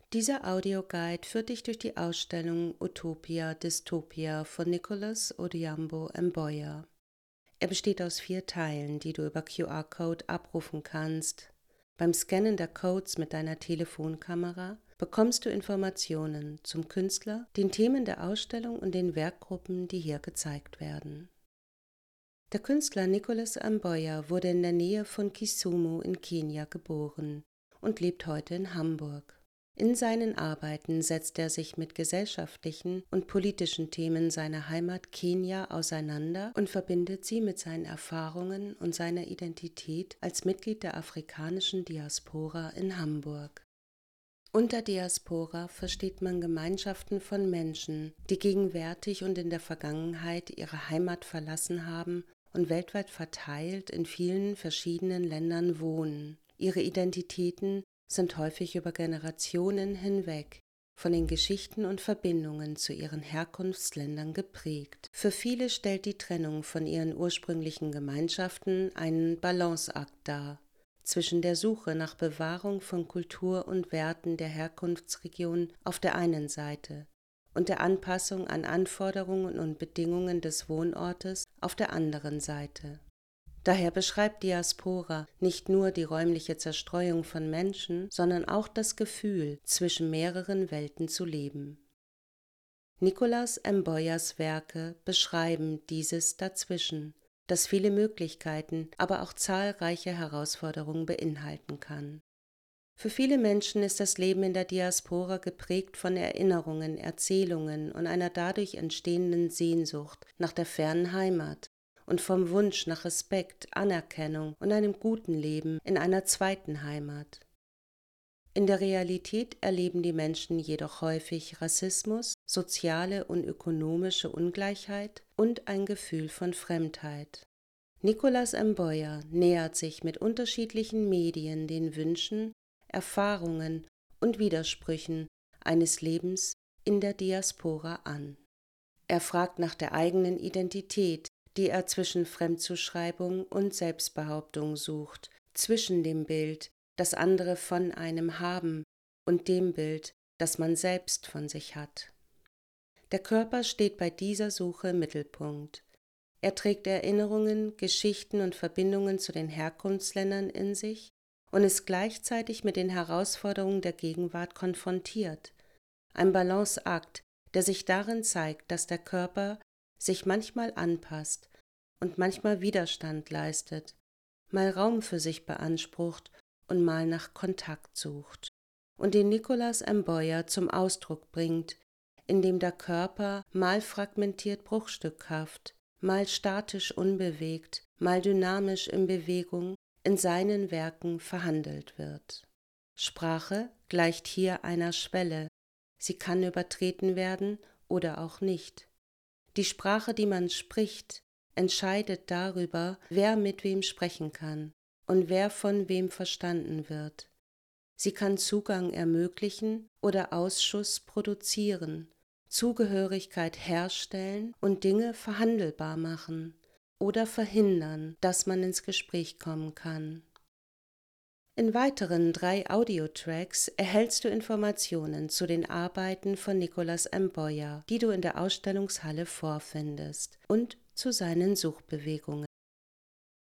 Dieser Audioguide führt dich durch die Ausstellung Utopia Dystopia von Nicholas Odhiambo Mboya. Er besteht aus 4 Teilen, die du über QR-Code abrufen kannst. Beim Scannen der Codes mit deiner Telefonkamera bekommst du Informationen zum Künstler, den Themen der Ausstellung und den Werkgruppen, die hier gezeigt werden. Der Künstler Nicholas Mboya wurde in der Nähe von Kisumu in Kenia geboren und lebt heute in Hamburg. In seinen Arbeiten setzt er sich mit gesellschaftlichen und politischen Themen seiner Heimat Kenia auseinander und verbindet sie mit seinen Erfahrungen und seiner Identität als Mitglied der afrikanischen Diaspora in Hamburg. Unter Diaspora versteht man Gemeinschaften von Menschen, die gegenwärtig und in der Vergangenheit ihre Heimat verlassen haben und weltweit verteilt in vielen verschiedenen Ländern wohnen. Ihre Identitäten sind häufig über Generationen hinweg von den Geschichten und Verbindungen zu ihren Herkunftsländern geprägt. Für viele stellt die Trennung von ihren ursprünglichen Gemeinschaften einen Balanceakt dar, zwischen der Suche nach Bewahrung von Kultur und Werten der Herkunftsregion auf der einen Seite und der Anpassung an Anforderungen und Bedingungen des Wohnortes auf der anderen Seite. Daher beschreibt Diaspora nicht nur die räumliche Zerstreuung von Menschen, sondern auch das Gefühl, zwischen mehreren Welten zu leben. Nicholas Mboyas Werke beschreiben dieses Dazwischen, das viele Möglichkeiten, aber auch zahlreiche Herausforderungen beinhalten kann. Für viele Menschen ist das Leben in der Diaspora geprägt von Erinnerungen, Erzählungen und einer dadurch entstehenden Sehnsucht nach der fernen Heimat und vom Wunsch nach Respekt, Anerkennung und einem guten Leben in einer zweiten Heimat. In der Realität erleben die Menschen jedoch häufig Rassismus, soziale und ökonomische Ungleichheit und ein Gefühl von Fremdheit. Nicholas Mboya nähert sich mit unterschiedlichen Medien den Wünschen, Erfahrungen und Widersprüchen eines Lebens in der Diaspora an. Er fragt nach der eigenen Identität, die er zwischen Fremdzuschreibung und Selbstbehauptung sucht, zwischen dem Bild, das andere von einem haben, und dem Bild, das man selbst von sich hat. Der Körper steht bei dieser Suche im Mittelpunkt. Er trägt Erinnerungen, Geschichten und Verbindungen zu den Herkunftsländern in sich und ist gleichzeitig mit den Herausforderungen der Gegenwart konfrontiert. Ein Balanceakt, der sich darin zeigt, dass der Körper sich manchmal anpasst und manchmal Widerstand leistet, mal Raum für sich beansprucht und mal nach Kontakt sucht. Und den Nicholas Mboya zum Ausdruck bringt, indem der Körper mal fragmentiert bruchstückhaft, mal statisch unbewegt, mal dynamisch in Bewegung in seinen Werken verhandelt wird. Sprache gleicht hier einer Schwelle, sie kann übertreten werden oder auch nicht. Die Sprache, die man spricht, entscheidet darüber, wer mit wem sprechen kann und wer von wem verstanden wird. Sie kann Zugang ermöglichen oder Ausschuss produzieren, Zugehörigkeit herstellen und Dinge verhandelbar machen oder verhindern, dass man ins Gespräch kommen kann. In weiteren 3 Audiotracks erhältst du Informationen zu den Arbeiten von Nicholas Mboya, die du in der Ausstellungshalle vorfindest, und zu seinen Suchbewegungen.